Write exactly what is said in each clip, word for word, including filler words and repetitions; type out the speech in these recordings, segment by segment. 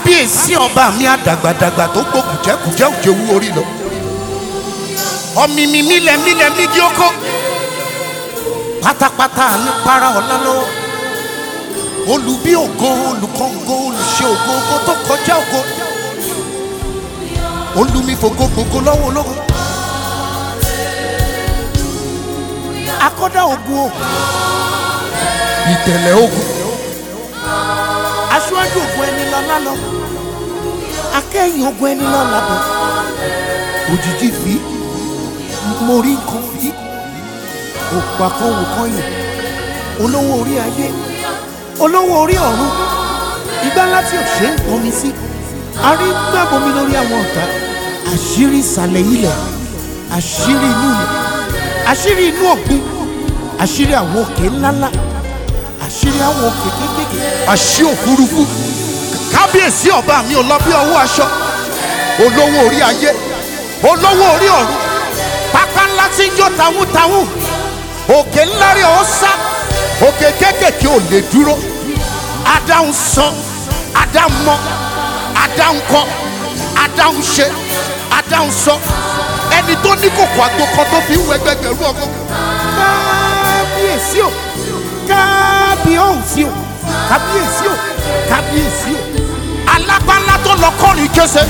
kábíyèsí ọba mi àdàgbàdàgbà tó gbó kùjẹ́kùjẹ́ òjòwú orí lọ. ọmọ mi mílẹ̀ mílẹ̀ mídìí oko pátápátá ní para ọ̀la lọ́wọ́. olùbí ògo olùkọ́ngó olùṣe ògo ògo tó kọjá ògo. olùmífògo gbogbo lọ́wọ́ ológo. akọ́dá ogun o ìtẹ̀lẹ̀ ogun. aṣáájú ogun ẹni lọ lálọ. akẹ́yìn ogun ẹni lọ lábọ̀. òjijì fi mo rí nǹkan fi. òpó akọ́wò kan yìí. olówó orí ayé olówó orí ọ̀run. ìgbà láti òṣè ń pọnmi sí. a rí gbàbomi lórí àwọn ọ̀tá. àṣírí ìsàlẹ̀ ilẹ̀ àṣírí inú ilẹ̀ àṣírí inú ọ̀gbun àṣírí àwọn òkè ńláńlá àṣírí àwọn òkè kékèké àṣí òfurufú. kábíyèsí ọba mi ò lọ bí ọwọ́ aṣọ. olówó orí ayé olówó orí ọ̀run. pápá ńlá tí ń jó tawútawú. òkè ńlá rí ọ sá òkè kékèké ò lè dúró. adáhùn sàn adáhùn mọ adáhùn kọ adáhùn ṣe adáhùn sọ. ẹni tó ní kòkò àgbo kan tó fi ń wọ ẹgbẹgbẹ̀rún ọkọ. kábíyèsí o kábíyèsí o kábíyèsí o kábíyèsí o. alágbálá tó lọ kọrin kése.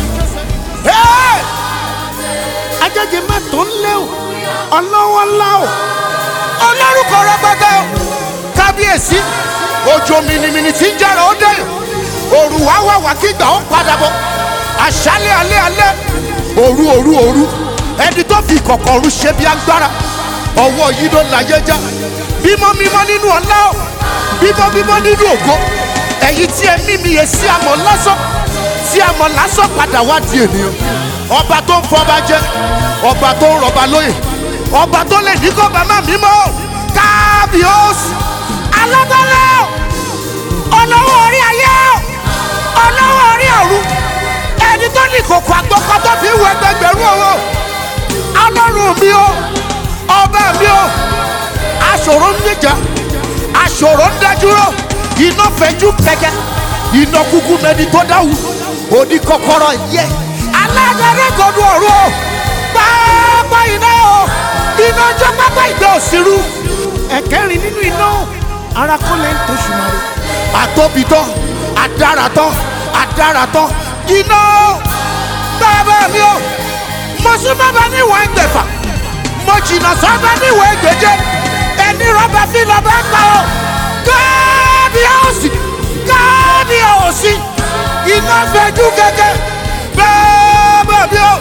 ajẹjẹ má tó ń lé o ọlọ́wọ́ ńlá o olórúkọ rẹpẹtẹ o. kábíyèsí òjò mìnìmìnì tí ń jára ó dé. òru wá wá wá kígbà ó padà bọ̀. àṣálẹ́ alẹ́ alẹ́ òru òru òru. ẹni tó fi kọ̀kọ̀ ọ̀run ṣe bí agbára. ọwọ́ yìí ló láyé já. bímọ mímọ́ nínú ọlá o bímọ mímọ́ nínú ògo. ẹ̀yin tí ẹ mímí yẹ sí àmọ́ lásán tí àmọ́ lásán padà wá di ènìyàn. ọba tó ń fọba jẹ ọba tó ń rọba lóyè ọba tó lè ní kó bàmá mímọ́. kábíyèsí alágbálá olówó orí ayé olówó orí ọ̀run. ẹni tó ní kòkò àgbọ̀kọ̀ tó fi ń wọ ẹgbẹgbẹ̀rún owó. ọlọ́run mi o ọba mi o aṣòro ń níjà aṣòro ń dájúrò. iná fẹjú kẹkẹ iná kúkú mẹni tó dáwù. òní kọ́kọ́rọ́ yẹ alágbára gọdún ọ̀run o. pápá iná o iná jọ pápá ìgbẹ́ òsirú. ẹ̀kẹ́rin nínú iná ara kọ́lẹ̀ ń tó ṣùmọ́rẹ́. àtòbítọ́ adáratọ́ adáratọ́ iná bàbá mi o. mo sún bàbá níwọ̀n ẹgbẹ̀fà mo jìnnà sọ́bà níwọ̀n ẹgbẹ̀je. ẹni rọ́bà fi lọ́bà ń pa o. kábíyèsí kábíyèsí iná fẹjú kẹ̀kẹ́ bàbá mi o.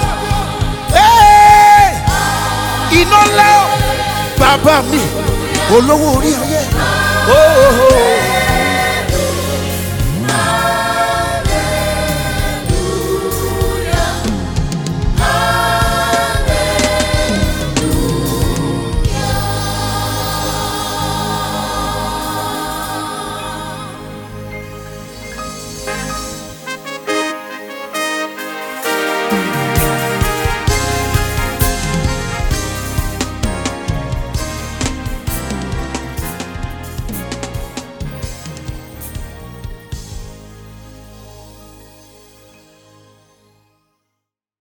iná ńlá o bàbá mi olówó orí ayé.